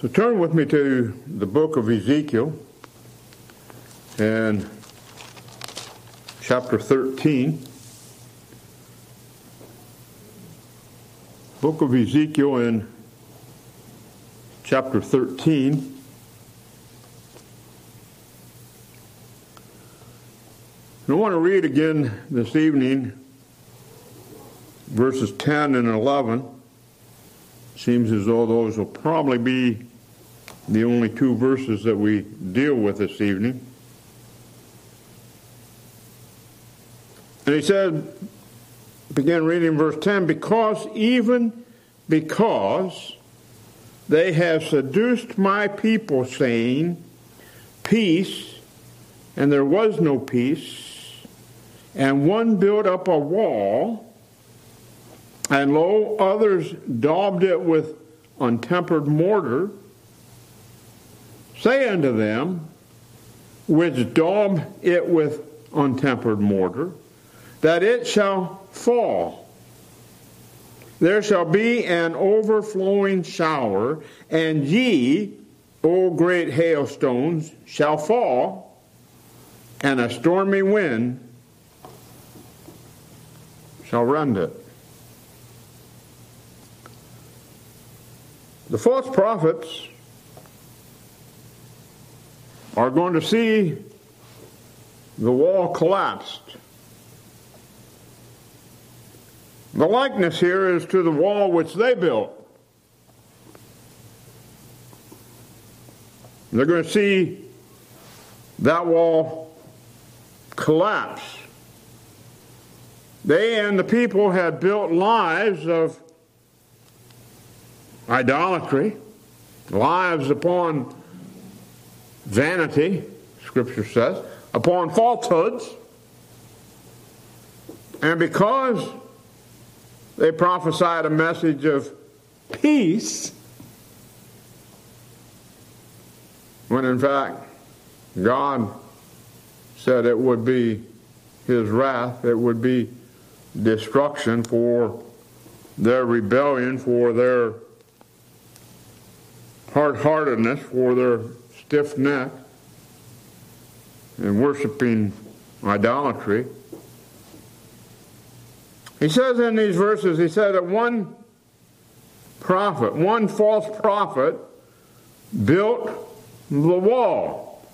So turn with me to the book of Ezekiel and chapter 13. Book of Ezekiel in chapter 13. And I want to read again this evening verses 10 and 11. Seems as though those will probably be the only two verses that we deal with this evening. And he said, begin reading verse 10, because they have seduced my people, saying, peace, and there was no peace, and one built up a wall, and lo, others daubed it with untempered mortar. Say unto them, which daub it with untempered mortar, that it shall fall. There shall be an overflowing shower, and ye, O great hailstones, shall fall, and a stormy wind shall rend it. The false prophets are going to see the wall collapsed. The likeness here is to the wall which they built. They're going to see that wall collapse. They and the people had built lives of idolatry, lives upon vanity, Scripture says, upon falsehoods. And because they prophesied a message of peace, when in fact God said it would be His wrath, it would be destruction for their rebellion, for their hard-heartedness, for their stiff neck and worshiping idolatry. He says in these verses, he said that one false prophet built the wall.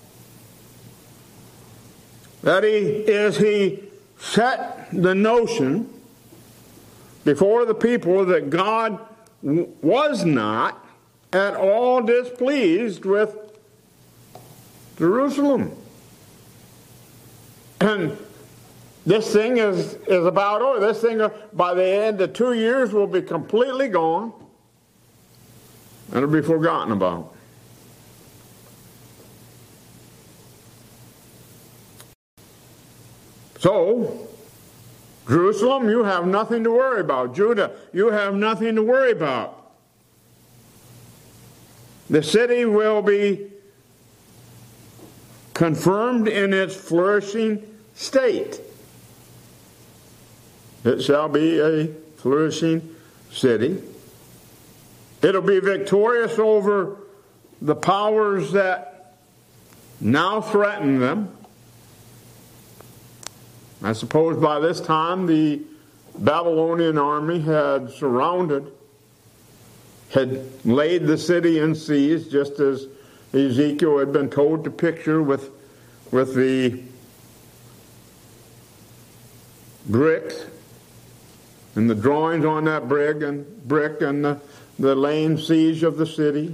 That he set the notion before the people that God was not at all displeased with Jerusalem. And this thing is about over. This thing, by the end of 2 years, will be completely gone. And it'll be forgotten about. So, Jerusalem, you have nothing to worry about. Judah, you have nothing to worry about. The city will be confirmed in its flourishing state. It shall be a flourishing city. It'll be victorious over the powers that now threaten them. I suppose by this time the Babylonian army had laid the city in siege, just as Ezekiel had been told to picture with the bricks and the drawings on that brick and the laying siege of the city.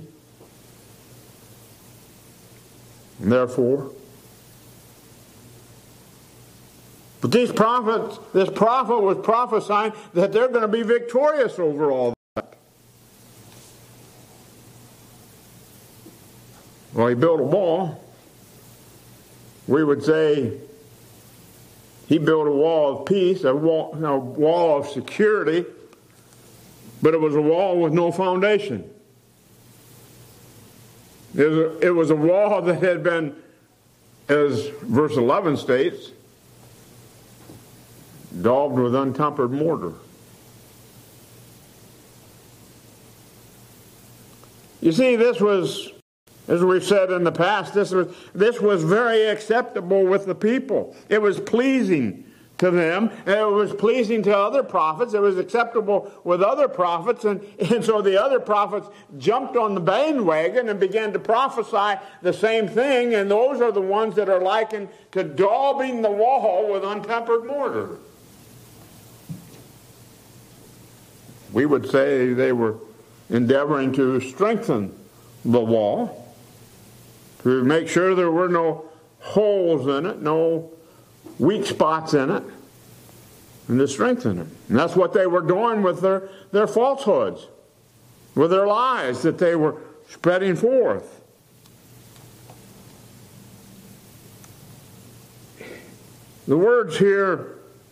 And therefore, but this prophet was prophesying that they're going to be victorious over all that. Well, he built a wall. We would say he built a wall of peace, a wall of security, but it was a wall with no foundation. It was a wall that had been, as verse 11 states, daubed with untempered mortar. You see, this was, as we've said in the past, this was very acceptable with the people. It was pleasing to them. It was pleasing to other prophets. It was acceptable with other prophets. And so the other prophets jumped on the bandwagon and began to prophesy the same thing. And those are the ones that are likened to daubing the wall with untempered mortar. We would say they were endeavoring to strengthen the wall, to make sure there were no holes in it, no weak spots in it, and to strengthen it. And that's what they were doing with their falsehoods, with their lies that they were spreading forth. The words here,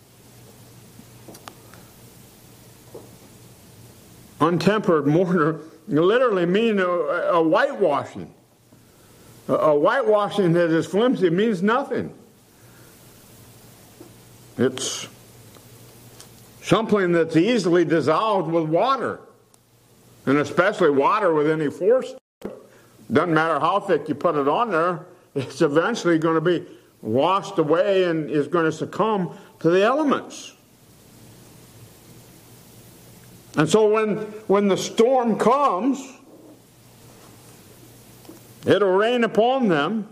untempered mortar, literally mean a whitewashing. A whitewashing that is flimsy means nothing. It's something that's easily dissolved with water, and especially water with any force. Doesn't matter how thick you put it on there, it's eventually going to be washed away and is going to succumb to the elements. And so when the storm comes, it'll rain upon them,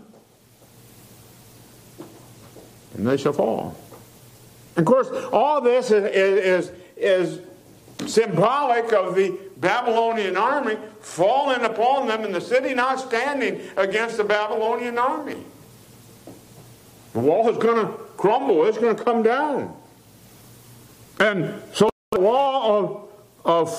and they shall fall. And of course, all this is symbolic of the Babylonian army falling upon them, and the city not standing against the Babylonian army. The wall is going to crumble. It's going to come down. And so the wall of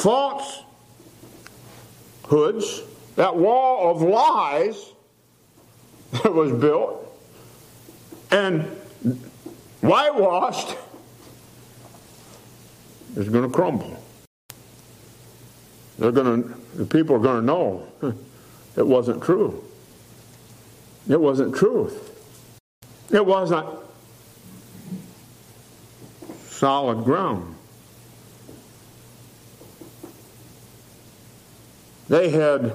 falsehoods, that wall of lies that was built and whitewashed, is going to crumble. The people are going to know it wasn't true. It wasn't truth. It wasn't solid ground. They had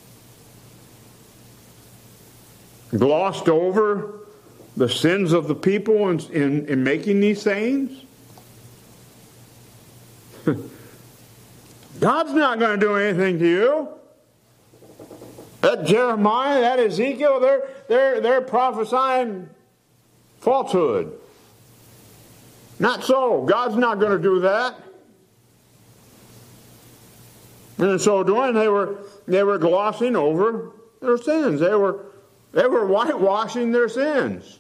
glossed over the sins of the people in making these sayings. God's not going to do anything to you. That Jeremiah, that Ezekiel, they're prophesying falsehood. Not so. God's not going to do that. And in so doing, they were glossing over their sins. They were whitewashing their sins.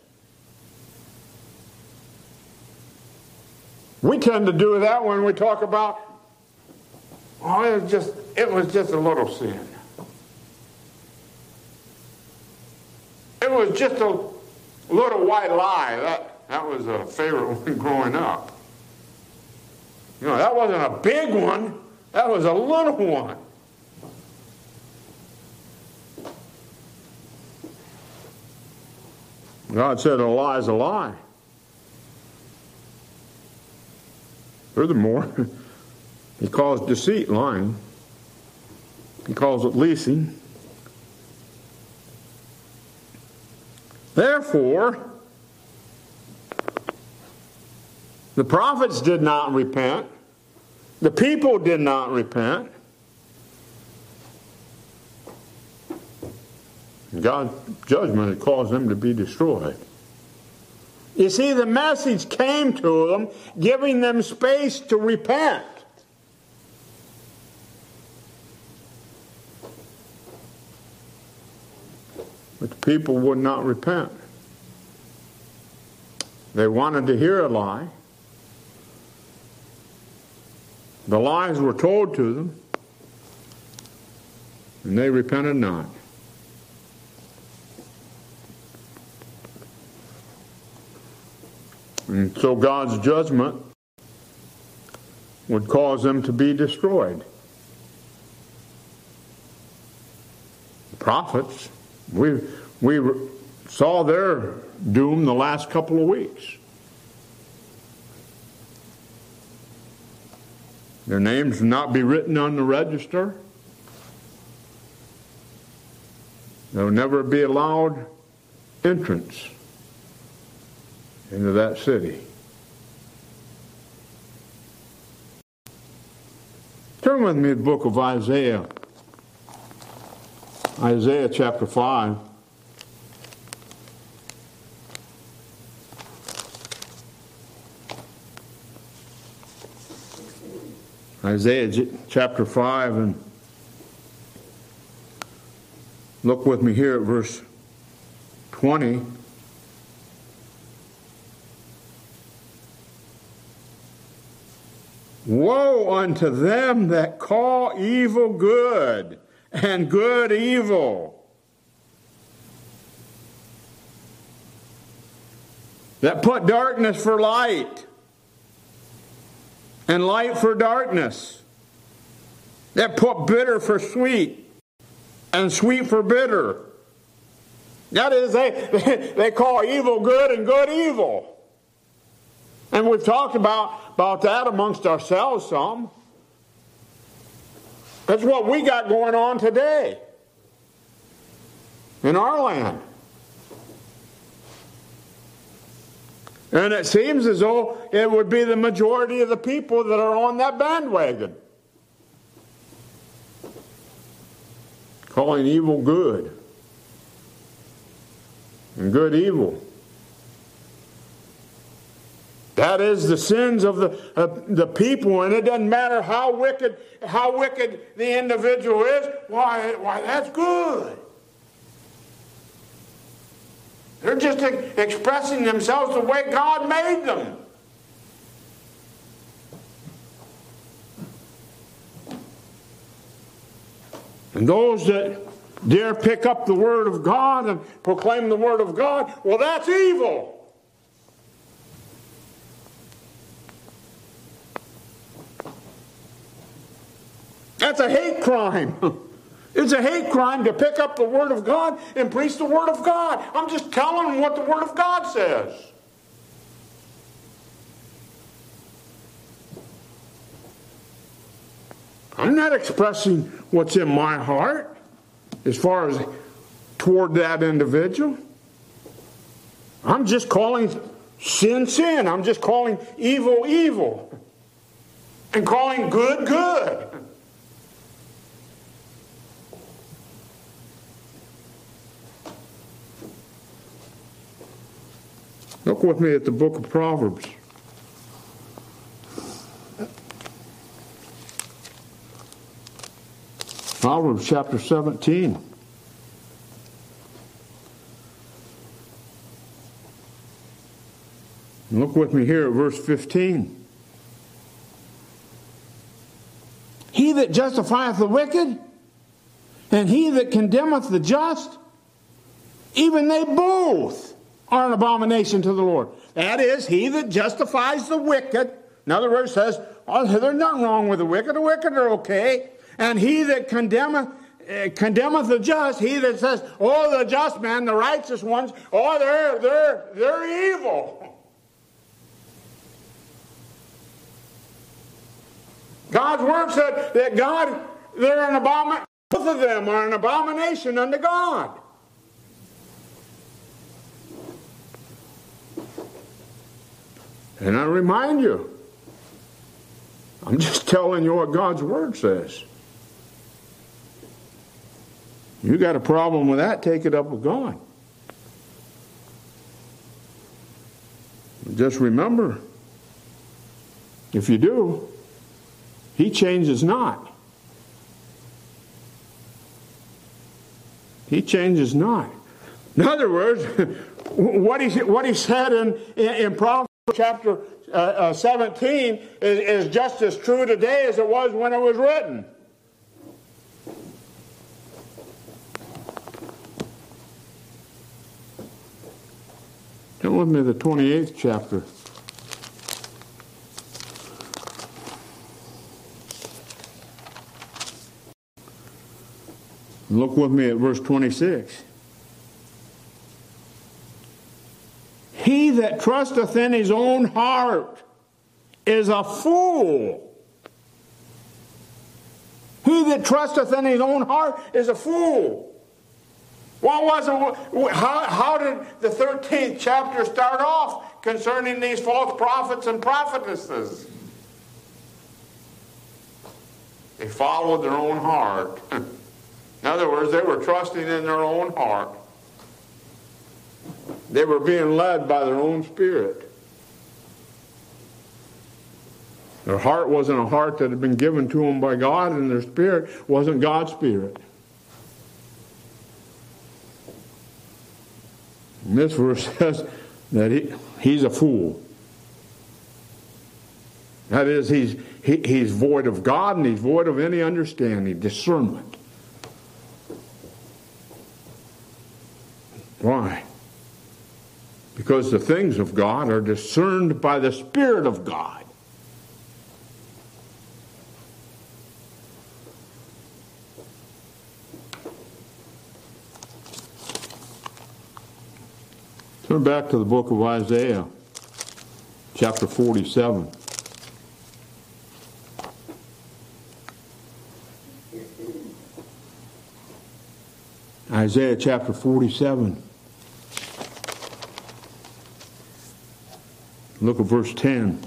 We tend to do that when we talk about, oh, it was just a little sin. It was just a little white lie. That was a favorite one growing up. You know, that wasn't a big one. That was a little one. God said a lie is a lie. Furthermore, he calls deceit lying. He calls it leasing. Therefore, the prophets did not repent. The people did not repent. God's judgment had caused them to be destroyed. You see, the message came to them, giving them space to repent. But the people would not repent. They wanted to hear a lie. The lies were told to them, and they repented not. And so God's judgment would cause them to be destroyed. The prophets, we saw their doom the last couple of weeks. Their names will not be written on the register. There will never be allowed entrance into that city. Turn with me to the book of Isaiah. Isaiah chapter 5. Isaiah chapter 5, and look with me here at verse 20. Woe unto them that call evil good, and good evil, that put darkness for light, and light for darkness, that put bitter for sweet, and sweet for bitter. That is, they call evil good and good evil. And we've talked about that amongst ourselves some. That's what we got going on today in our land. And it seems as though it would be the majority of the people that are on that bandwagon, calling evil good and good evil. That is the sins of the people, and it doesn't matter how wicked the individual is. Why, that's good. They're just expressing themselves the way God made them. And those that dare pick up the Word of God and proclaim the Word of God, well, that's evil. That's a hate crime. It's a hate crime to pick up the Word of God and preach the Word of God. I'm just telling them what the Word of God says. I'm not expressing what's in my heart as far as toward that individual. I'm just calling sin, sin. I'm just calling evil, evil. And calling good, good. Look with me at the book of Proverbs. Proverbs chapter 17. Look with me here at verse 15. He that justifieth the wicked, and he that condemneth the just, even they both are an abomination to the Lord. That is, he that justifies the wicked. In other words, says, oh, there's nothing wrong with the wicked. The wicked are okay. And he that condemneth the just, he that says, oh, the just man, the righteous ones, oh, they're evil. God's word said that they're an abomination. Both of them are an abomination unto God. And I remind you, I'm just telling you what God's Word says. You got a problem with that, take it up with God. Just remember, if you do, He changes not. He changes not. In other words, what he said in Proverbs chapter 17 is just as true today as it was when it was written. Turn with me to the 28th chapter. Look with me at verse 26. He that trusteth in his own heart is a fool. He that trusteth in his own heart is a fool. What was it? How did the 13th chapter start off concerning these false prophets and prophetesses? They followed their own heart. In other words, they were trusting in their own heart. They were being led by their own spirit. Their heart wasn't a heart that had been given to them by God, and their spirit wasn't God's spirit. And this verse says that he's a fool. That is, he's void of God, and he's void of any understanding, discernment. Why? Because the things of God are discerned by the Spirit of God. Turn back to the book of Isaiah, chapter 47. Isaiah chapter 47. Look at verse 10.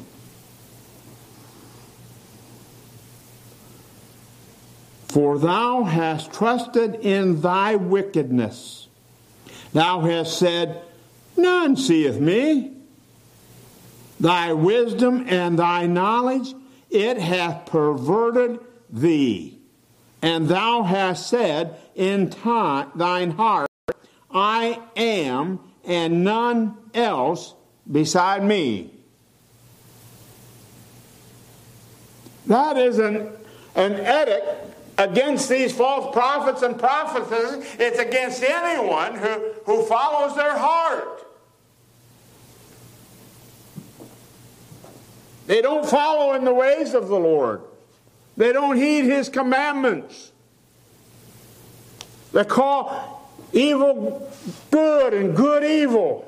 For thou hast trusted in thy wickedness. Thou hast said, none seeth me. Thy wisdom and thy knowledge, it hath perverted thee. And thou hast said in thine heart, I am, and none else beside me. That is an edict against these false prophets and prophetesses. It's against anyone who follows their heart. They don't follow in the ways of the Lord. They don't heed His commandments. They call evil good and good evil.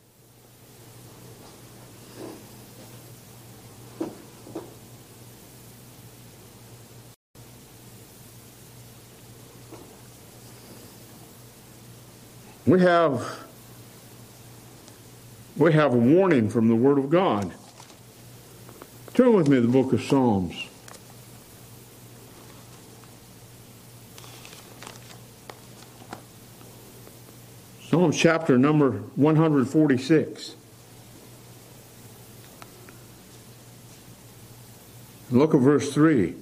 We have a warning from the Word of God. Turn with me to the book of Psalms. Psalms chapter number 146. Look at verse 3.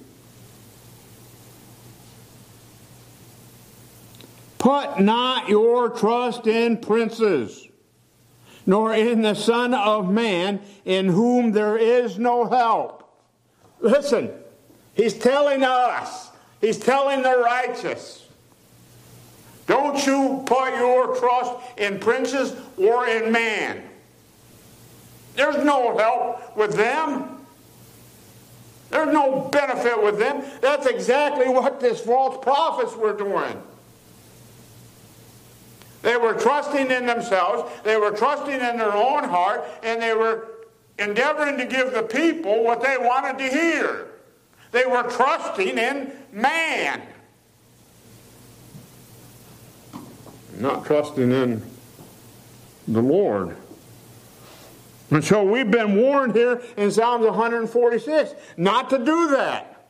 Put not your trust in princes, nor in the Son of Man, in whom there is no help. Listen, he's telling us, he's telling the righteous, don't you put your trust in princes or in man. There's no help with them. There's no benefit with them. That's exactly what these false prophets were doing. They were trusting in themselves, they were trusting in their own heart, and they were endeavoring to give the people what they wanted to hear. They were trusting in man, not trusting in the Lord. And so we've been warned here in Psalms 146 not to do that.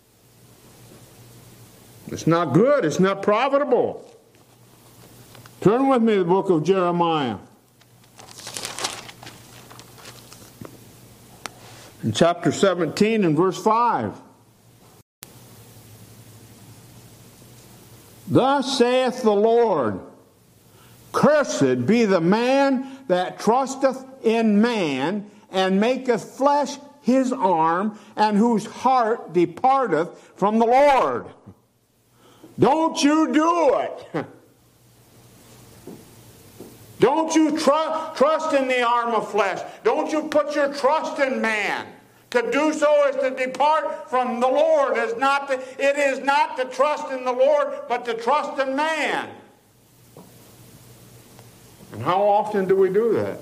It's not good, it's not profitable. Turn with me to the book of Jeremiah. In chapter 17 and verse 5. Thus saith the Lord, cursed be the man that trusteth in man, and maketh flesh his arm, and whose heart departeth from the Lord. Don't you do it. Don't you trust in the arm of flesh. Don't you put your trust in man. To do so is to depart from the Lord. It is not to trust in the Lord, but to trust in man. And how often do we do that?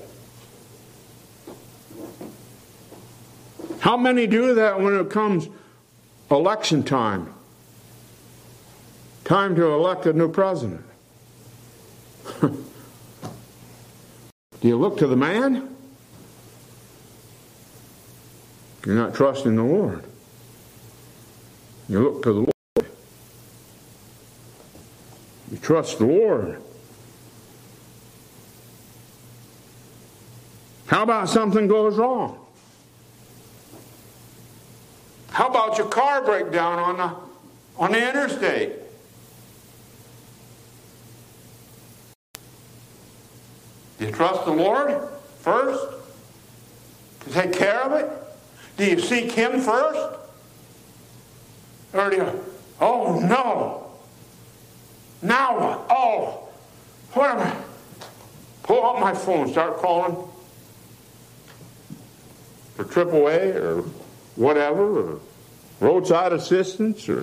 How many do that when it comes election time? Time to elect a new president. Do you look to the man? You're not trusting the Lord. You look to the Lord. You trust the Lord. How about something goes wrong? How about your car break down on the interstate? Do you trust the Lord first to take care of it? Do you seek Him first? Or do you, oh no, now what? Oh, what am I? Pull up my phone, start calling for AAA or whatever, or roadside assistance, or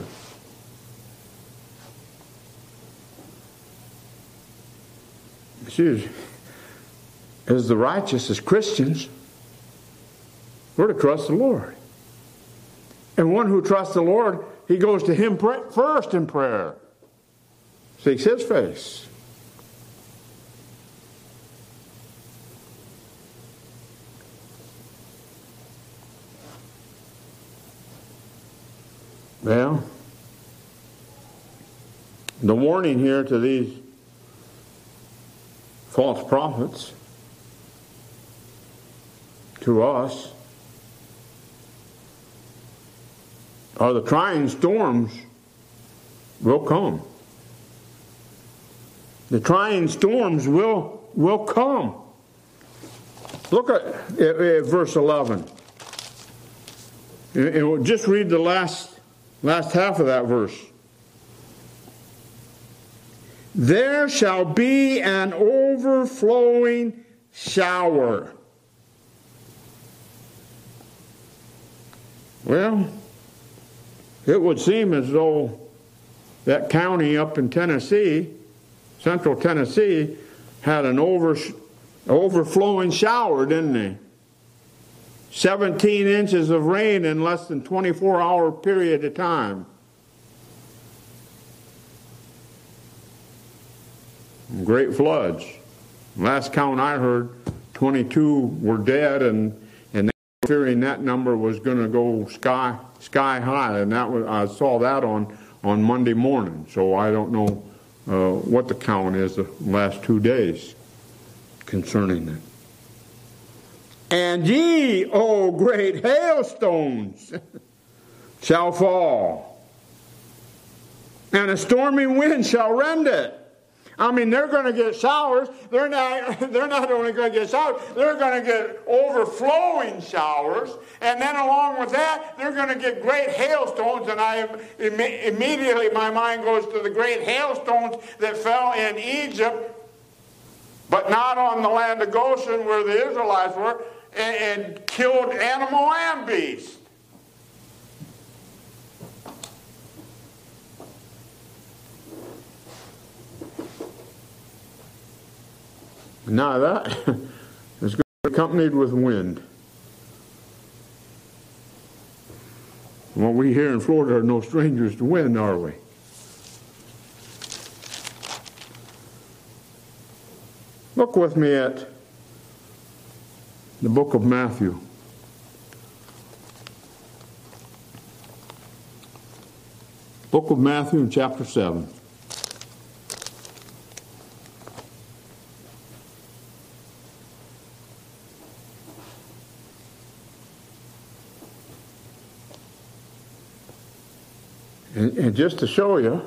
as the righteous, as Christians, we're to trust the Lord. And one who trusts the Lord, he goes to Him first in prayer. Seeks His face. Well, the warning here to these false prophets, to us, are the trying storms will come. The trying storms will come. Look at verse 11. And we'll just read the last half of that verse. There shall be an overflowing shower. Well, it would seem as though that county up in Tennessee, central Tennessee, had an overflowing shower, didn't they? 17 inches of rain in less than 24-hour period of time. Great floods. Last count I heard, 22 were dead, and they were fearing that number was going to go sky high, and I saw that on Monday morning. So I don't know what the count is the last 2 days concerning it. And ye, O great hailstones, shall fall, and a stormy wind shall rend it. I mean, they're going to get showers. They're not only going to get showers, they're going to get overflowing showers. And then along with that, they're going to get great hailstones. And immediately my mind goes to the great hailstones that fell in Egypt, but not on the land of Goshen where the Israelites were, and killed animal and beast. Now that is going to be accompanied with wind. Well, we here in Florida are no strangers to wind, are we? Look with me at the book of Matthew. Book of Matthew in chapter 7. And just to show you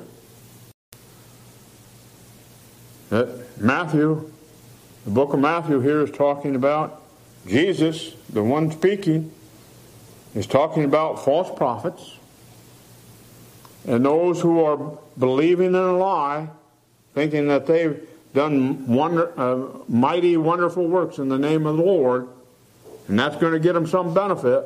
that Matthew, the book of Matthew here is talking about Jesus, the one speaking, is talking about false prophets and those who are believing in a lie, thinking that they've done mighty, wonderful works in the name of the Lord, and that's going to get them some benefit.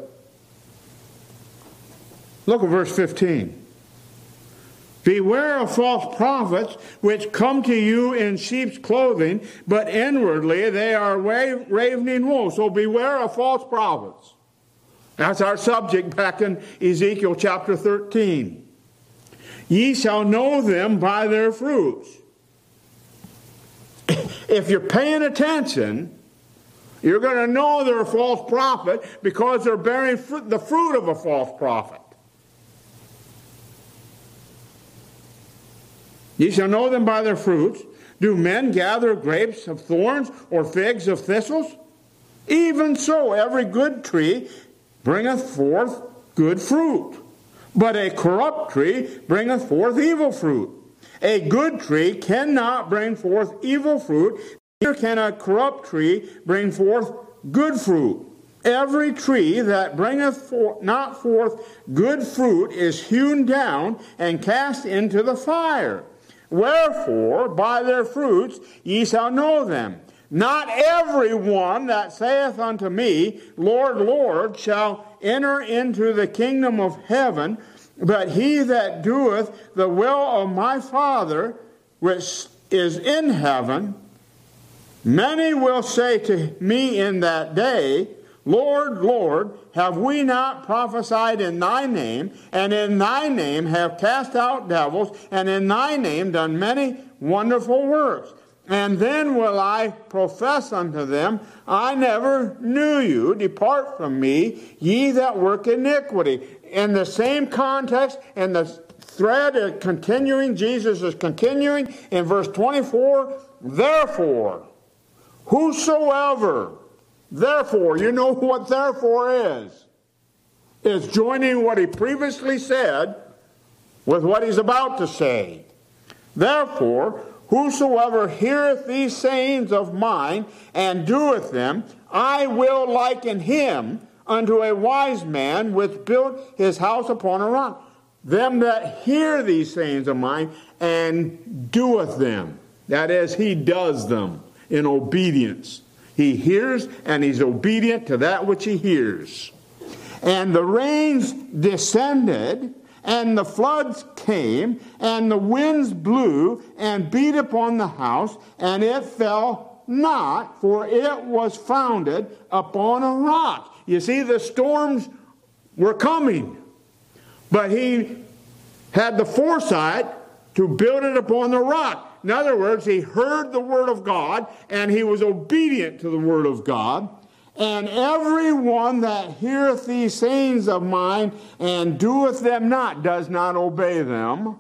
Look at verse 15. Beware of false prophets which come to you in sheep's clothing, but inwardly they are ravening wolves. So beware of false prophets. That's our subject back in Ezekiel chapter 13. Ye shall know them by their fruits. If you're paying attention, you're going to know they're a false prophet because they're bearing the fruit of a false prophet. Ye shall know them by their fruits. Do men gather grapes of thorns or figs of thistles? Even so, every good tree bringeth forth good fruit, but a corrupt tree bringeth forth evil fruit. A good tree cannot bring forth evil fruit, neither can a corrupt tree bring forth good fruit. Every tree that bringeth not forth good fruit is hewn down and cast into the fire. Wherefore, by their fruits ye shall know them. Not every one that saith unto me, Lord, Lord, shall enter into the kingdom of heaven, but he that doeth the will of my Father which is in heaven. Many will say to me in that day, Lord, Lord, have we not prophesied in thy name, and in thy name have cast out devils, and in thy name done many wonderful works? And then will I profess unto them, I never knew you. Depart from me, ye that work iniquity. In the same context, and the thread is continuing, Jesus is continuing in verse 24, therefore, whosoever, therefore, you know what therefore is joining what he previously said with what he's about to say. Therefore, whosoever heareth these sayings of mine and doeth them, I will liken him unto a wise man which built his house upon a rock. Them that hear these sayings of mine and doeth them. That is, he does them in obedience. He hears and he's obedient to that which he hears. And the rains descended, and the floods came, and the winds blew and beat upon the house, and it fell not, for it was founded upon a rock. You see, the storms were coming, but he had the foresight to build it upon the rock. In other words, he heard the word of God, and he was obedient to the word of God. And every one that heareth these sayings of mine and doeth them not, does not obey them,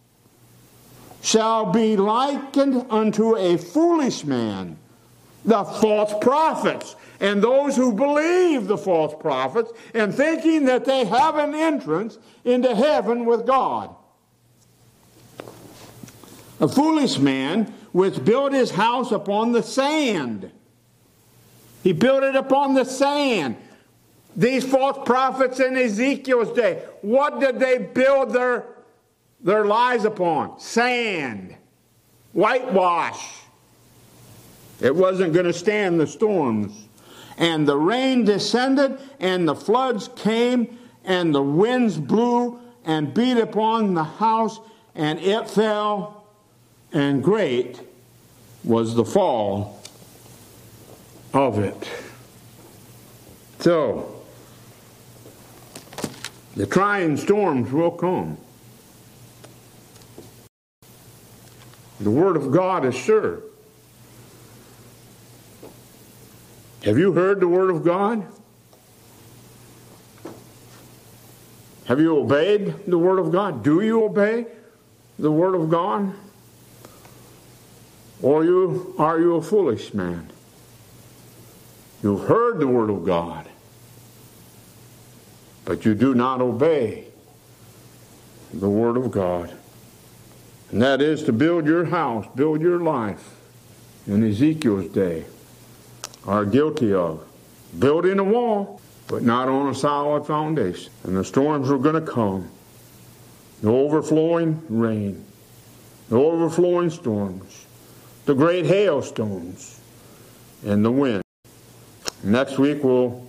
shall be likened unto a foolish man. The false prophets, and those who believe the false prophets, and thinking that they have an entrance into heaven with God. A foolish man which built his house upon the sand. He built it upon the sand. These false prophets in Ezekiel's day, what did they build their lies upon? Sand. Whitewash. It wasn't going to stand the storms. And the rain descended, and the floods came, and the winds blew and beat upon the house, and it fell, and great was the fall of it. So, the trying storms will come. The Word of God is sure. Have you heard the Word of God? Have you obeyed the Word of God? Do you obey the Word of God? Or are you a foolish man? You've heard the Word of God, but you do not obey the Word of God. And that is to build your house, build your life in Ezekiel's day. Are guilty of building a wall, but not on a solid foundation. And the storms are going to come. The overflowing rain, the overflowing storms, the great hailstones, and the wind. Next week we'll